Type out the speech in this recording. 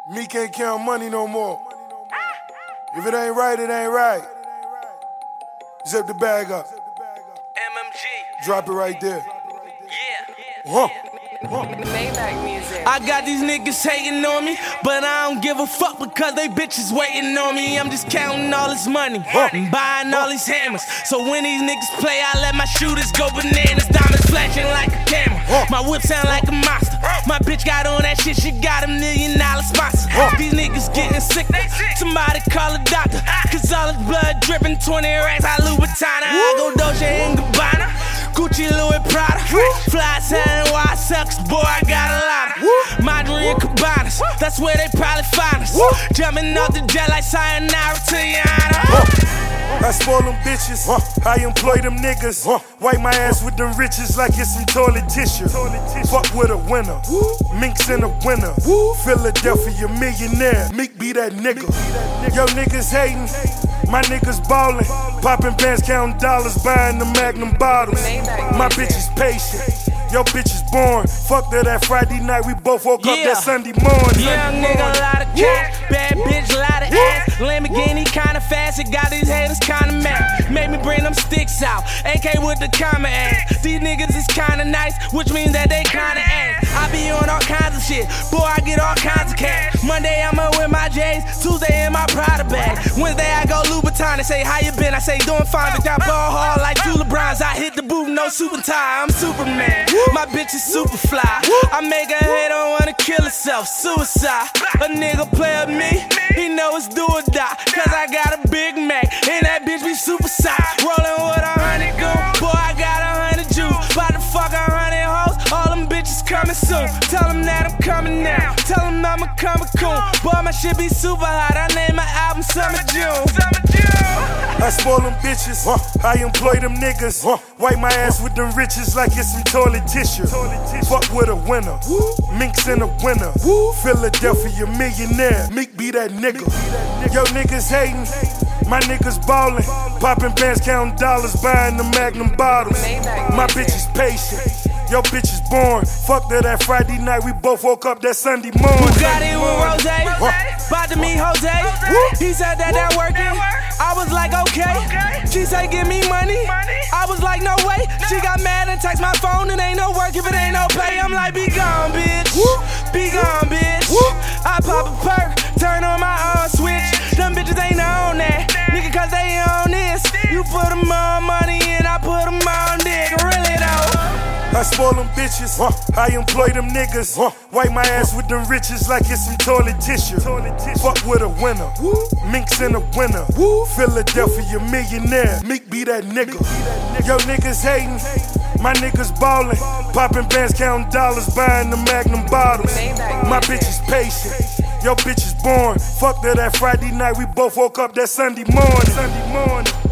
Me can't count money no more. If it ain't right, it ain't right. Zip the bag up. MMG. Drop it right there. Yeah. Maybach music. I got these niggas hating on me, but I don't give a fuck because they bitches waiting on me. I'm just counting all this money and buying all these hammers. So when these niggas play, I let my shooters go bananas. Diamonds flashing like a camera. My whip sound like a monster. My bitch got on that shit, she got $1 million sponsor. These niggas getting sick, somebody call a doctor. Cause all this blood dripping, 20 racks, I Louboutin. I go Dolce and Gabbana, Gucci, Louis, Prada. Fly sign, why sucks, boy, I got a lot of Madrid and Cabanas, that's where they probably find us. Jumping off the jet like sayonara to Yana. I spoil them bitches, I employ them niggas. Wipe my ass with them riches like it's some toilet tissue. Fuck with a winner, Minks in a winner. Philadelphia millionaire, Meek be that nigga. Yo niggas hating, my niggas ballin'. Poppin' bands, counting dollars, buying the Magnum bottles. My bitch is patient, yo bitch is born. Fuck that Friday night, we both woke up that Sunday morning. Young nigga, a lot of cash, bad bitch, a lot of ass. Lamborghini kinda fast, it got these haters kinda mad. Made me bring them sticks out, AK with the comma ass. These niggas is kinda nice, which means that they kinda ass. I be on all kinds of shit, boy, I get all kinds of cash. Monday I'ma with my J's, Tuesday in my Prada bag. Wednesday I go Louboutin, they say how you been, I say doing fine. Bitch, I ball hard like Two LeBrons, I hit the booth, no super tie, I'm Superman. My bitch is super fly, I make a hater wanna kill herself, suicide. A nigga play with me, he know it's do or die. Cause I got a Big Mac, and that bitch be super size. Rolling with 100 goons, boy, I got 100 Jews. About to fuck 100 hoes, all them bitches coming soon. Tell them that I'm coming now, tell them I'm a comic coon. Boy, my shit be super hot, I name my album Summer June. I spoil them bitches, I employ them niggas. Wipe my ass with them riches like it's some toilet tissue. Fuck with a winner, Minks in a winner. Philadelphia millionaire, Meek be that nigga. Yo niggas hating, my niggas ballin'. Poppin' bands, counting dollars, buying the Magnum bottles. My bitch is patient, yo bitch is born. Fuck that Friday night, we both woke up that Sunday morning. Bugatti with Rose, about to meet Jose. He said that working, I was like okay. She said give me money, I was like no way. She got mad and text my phone, it ain't no work if it ain't no pay. I'm like be gone bitch, be gone bitch. I pop a perk, turn on my own switch. Them bitches ain't on that, nigga, cause they on this. You put them on money and I put them on dick, really though. I spoil them bitches, I employ them niggas. Wipe my ass with them riches like it's some toilet tissue. Fuck with a winner, Minks in a winner. Philadelphia millionaire, Meek be that nigga. Yo niggas hating, my niggas ballin'. Poppin' bands, counting dollars, buying the Magnum bottles. My bitch is patient, yo bitch is born. Fuck that Friday night, we both woke up that Sunday morning.